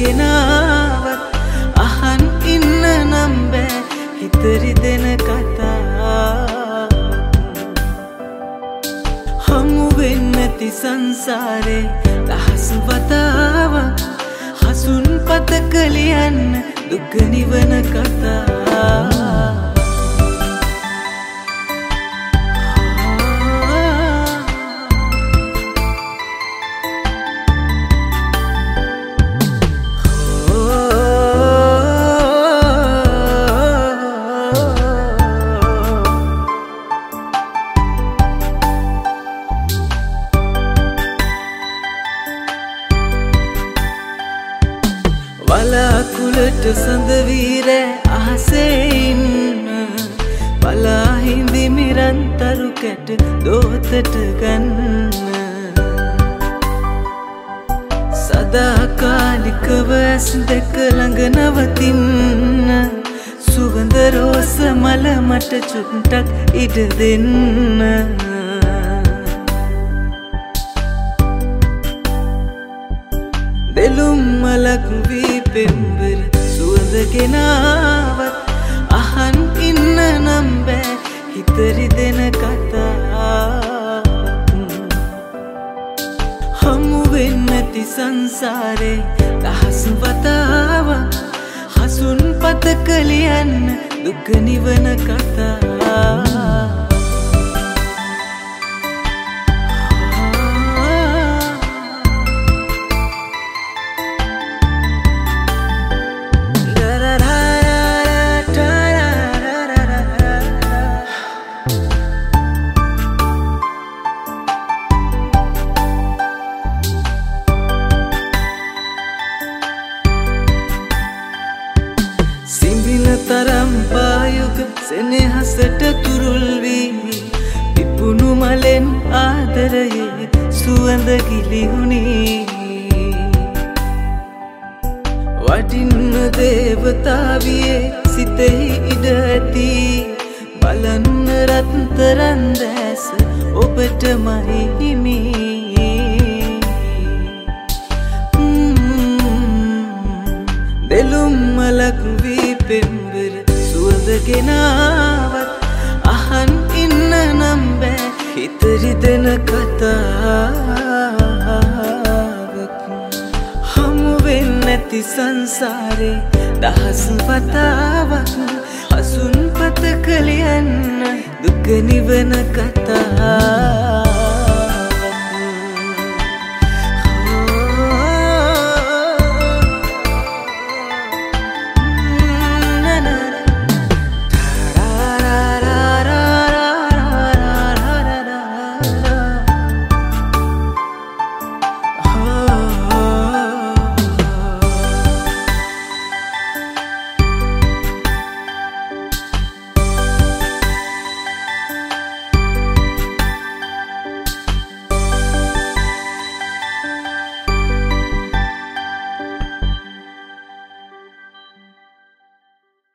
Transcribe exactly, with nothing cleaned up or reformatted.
ගෙනාවත් අහන් ඉන්න නම් බෑ හිතරි දෙන කතා හමු වෙන්නේ නැති සංසාරේ දහස් වතාවක් හසුන් පතක ලියන්න දුක නිවන කතා වලාකුළට සඳ වීරෑ අහසේ ඉන්න බලා හිඳි මිරන්තරු කැට දෝතට ගන්න සදාකාලිකව ඇස් දෙක ළඟ නවතින්න සුවඳ රෝස මල මට චුට්ටක් ඉඩ දෙන්න දෙලුම් මලක් වී පෙම්බර සුවඳ ගෙනාවත් අහන් ඉන්න නම් බෑ හිතරි දෙන කතා හමු වෙන්නේ නැති සංසාරේ දහස් වතාවක් හසුන් පතක ලියන්න දුක නිවන කතා තරම් පායුක සෙනෙහසට තුරුල් වී පිපුණු මලෙන් ආදරයේ සුවඳ ගිලිහුණි වටින්න දේවතාවියේ සිතෙහි ඉඩ ඇති බලන්න රත්තරන් දැස ඔබටමයි හිමි දෙලුම් මලක් වී පෙම්බර සුවඳ ගෙනාවත් අහන් ඉන්න නම් බෑ හිතරි දෙන කතාවක් හමු වෙන්නේ නැති සංසාරේ දහස් වතාවක් හසුන් පතක ලියන්න දුක නිවන කතා